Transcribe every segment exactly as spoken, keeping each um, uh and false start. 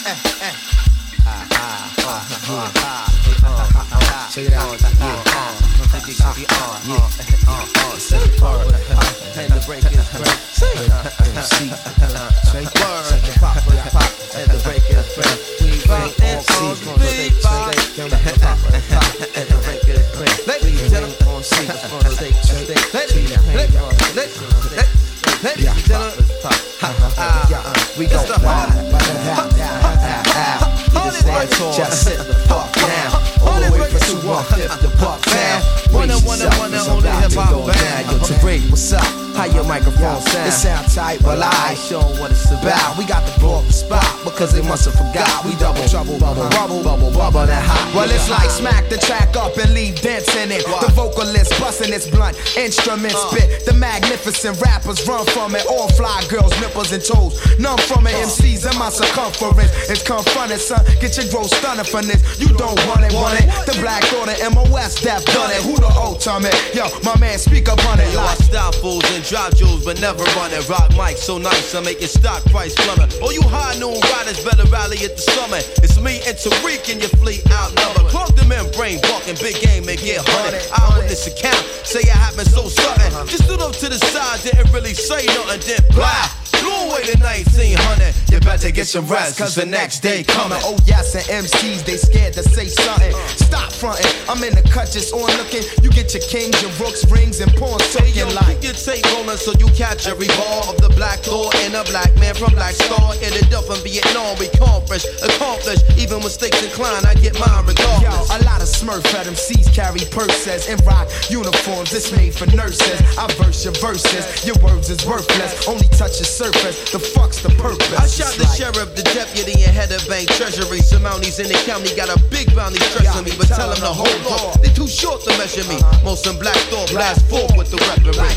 Check it out. Set it apart. And the break is break. M C. Straight word. Pop, pop. And the break is break. We break all C's on stage. Pop, pop. And the break is break. Ladies and gentlemen, on stage. On stage. Ladies and gentlemen. We go wild. Just sit the fuck down. All the way from two one fifth to Buck Town. One and one and one and only hip hop band. Yo, Tariq, what's up? How your microphone sound? It sound tight, but I ain't showing what it's about. We got to blow up the spot because they must have forgot. We double trouble, bubble, bubble, bubble, bubble, that hot. Well, it's like smack the track up and leave dents in it. The vocalist busting its blunt instrument spit. The magnificent rappers run from it. All fly girls, nipples and toes. None from it. M Cs in my circumference. It's confronted, son. Get your growth stunning from this. You don't want it, want it. The Black Order, M O S, Def done it. Who the ultimate? Yo, my man, speak up on it. Yo, I stop fools and drop jewels, but never run it. Rock mic so nice, I make your stock price plummet. Oh, you high noon riders better rally at the summit. It's me and Tariq and your fleet outnumbered. Plug them in, brain bucking, big game and get hunted. Eyewitness account, say it happened so sudden. Just stood up to the side, didn't really say nothing, then blah. Blew away to nineteen hundred. You better get some rest, cause the next day coming. Oh yes, and M Cs, they scared to say something. Stop fronting, I'm in the cut just on looking. You get your kings, your rooks, rings, and pawns hey, yo, soaking like. Keep your tape rolling so you catch every ball of the Black Lord and a black man from Black Star. Ended up in Vietnam, we accomplished, accomplished. Even mistakes inclined, I get mine regardless. Yo, a lot of Smurf at M Cs carry purses and rock uniforms. It's made for nurses. I verse your verses, your words is worthless. Only touch your surface. The fuck's the purpose? I shot the like sheriff, the deputy, and head of bank treasury. Some mounties in the county got a big bounty stressing me, but tell them to hold on. They too short to measure me. Most in Black Thought blast forth with the weaponry.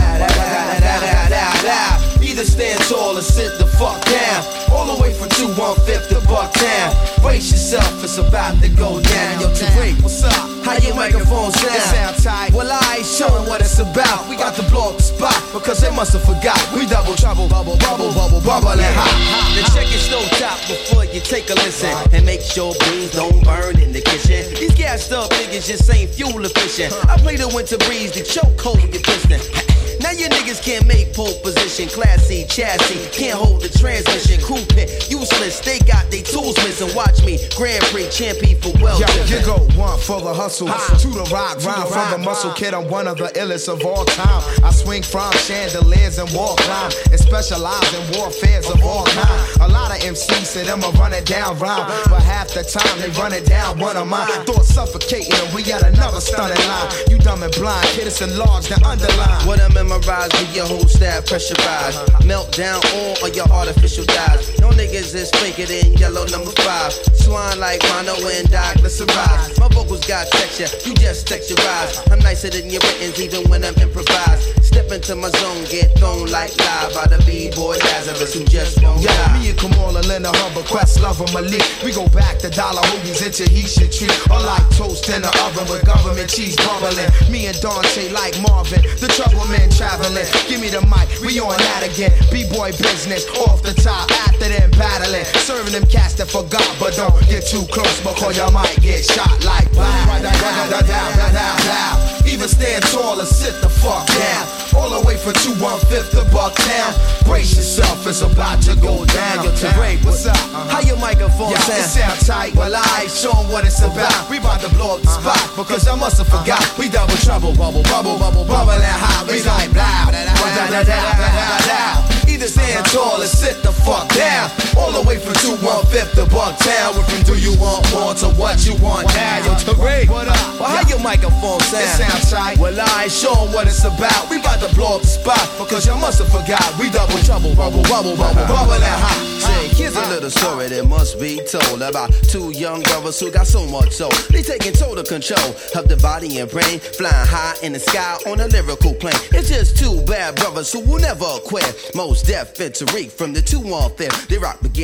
Either stand tall or sit the fuck down. All the way from two one fifth to Bucktown. Brace yourself, it's about to go down. Yo, Tariq, what's up? How your microphone sound? It sound tight. Well, I ain't showing what it's about. We got to blow up the spot because they must have forgot. We double trouble, bubble, bubble, bubble, bubble, and hot. Then check your stove top before you take a listen, and make sure beans don't burn in the kitchen. These gassed up niggas just ain't fuel efficient. I play the winter breeze, the choke hold your piston. Now you niggas can't make pole position. Class C chassis, can't hold the transmission. Crew pit, useless, they got they tools missing. Watch me, Grand Prix champion for well. Yo, you go one for the hustle, to the rock, round for the muscle. Kid, I'm one of the illest of all time. I swing from chandeliers and wall climb, and specialize in warfares of all kind. A lot of M Cs say them a run it down rhyme, but half the time they run it down one of mine. Thoughts suffocating and we got another stunning line. You dumb and blind, kid, it's enlarged and underlined. What I memorize with your whole staff pressurized. Melt down all of your artificial dyes. No niggas is faker than yellow number five. Swine like mono and diglycerides. My vocals got texture, you just texturize. I'm nicer than your writtens even when I'm improvised. Step into my zone, get thrown like live by the B-boy Lazarus who just won't yeah, die. Me and Kamala, Linda, Humber, Quest, Lover, Malik. We go back to dollar hoodies into he should treat. Or like toast in the oven with government cheese bubbling. Me and Dante like Marvin, the trouble man traveling. Give me the mic, we on that again. B-boy business, off the top, after them battling. Serving them cats that forgot, but don't get too close because you might get shot like wow. Even stand tall and sit the fuck down. All the way from two one fifth to Bucktown. Brace yourself, it's about to go down. Yo, Tariq, what's up? Uh-huh. How your microphone yeah, sound? It sound tight. Well, I ain't showing what it's about. We about to blow up the spot because I must have forgot. We double trouble, bubble, bubble, bubble, bubble, and high. We like blah, blah, blah, blah, blah, blah. Either stand tall or sit the fuck down. All the way from two one fifth to Bucktown. We're from do you want more to what you want now. Yo, Tariq, what up? Well, how your microphone sound? It sound tight. Well, I ain't showing what it's about. We about to blow up the spot because y'all must have forgot. We double trouble, bubble, bubble, bubble, bubble, and hot. Say, here's a little story that must be told about two young brothers who got so much soul. They taking total control of the body and brain, flying high in the sky on a lyrical plane. It's just two bad brothers who will never quit. Most Def and Tariq from the two one fifth. They rock begin